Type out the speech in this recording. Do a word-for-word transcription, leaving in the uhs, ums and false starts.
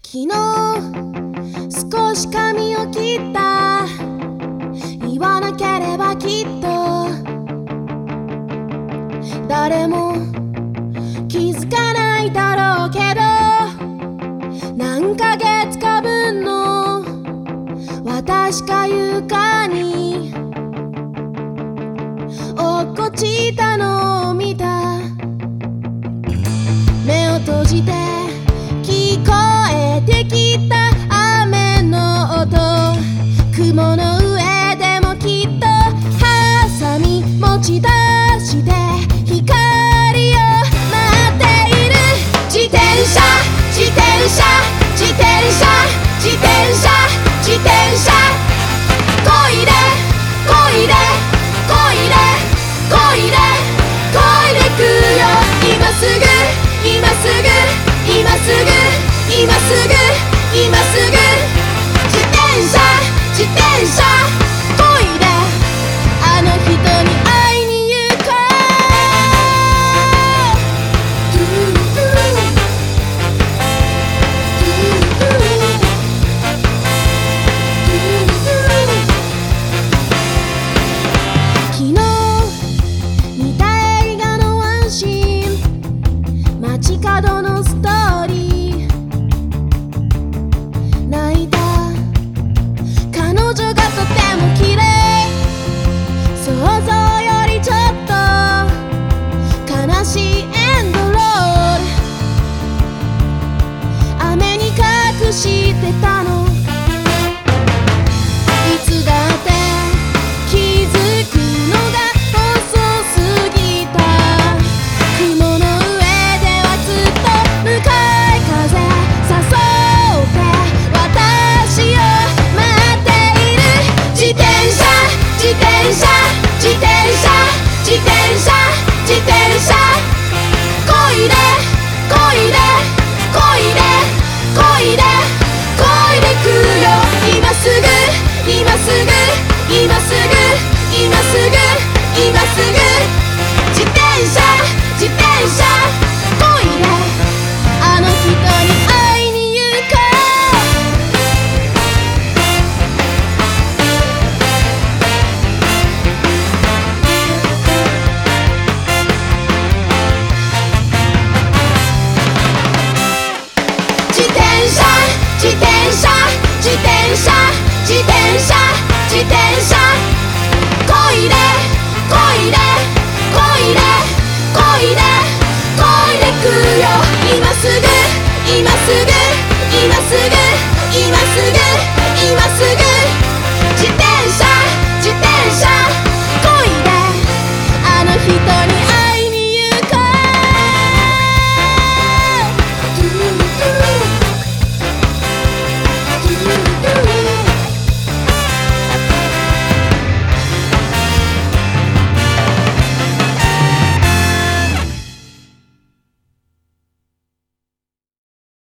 昨日少し髪を切った。言わなければきっと誰も気づかないだろうけど、何ヶ月か分の私が床に落っこちたのを見た。目を閉じて聞こえてきた雨の音、雲の上でもきっとハサミ持ち出して光を待っている。自転車自転車自転車自転車自転車、こいでこいでこいでこいでこいでくよ。今すぐ今すぐ今すぐ今すぐ今すぐ自転車自転車こいで、あの人に会いに行こう。トゥトゥトゥトゥ昨日見た映画のワンシーン、街角のストーリー、泣いた彼女がとても綺麗、想像よりちょっと悲しいエンドロール、雨に隠してたの。いつだって気づくのが遅すぎた。雲の上ではずっと向かい風誘って私を待っている。自転車自転車自転車自転車自転車、こいでこいでこいでこいでこいでくよ。今すぐ今すぐ今すぐ今すぐ今すぐ自転車自転車こいで、あの人に会いに行こう。自転車自転車自転車自転車自転車、こいでこいでこいでこいでこいでくよ。今すぐ今すぐ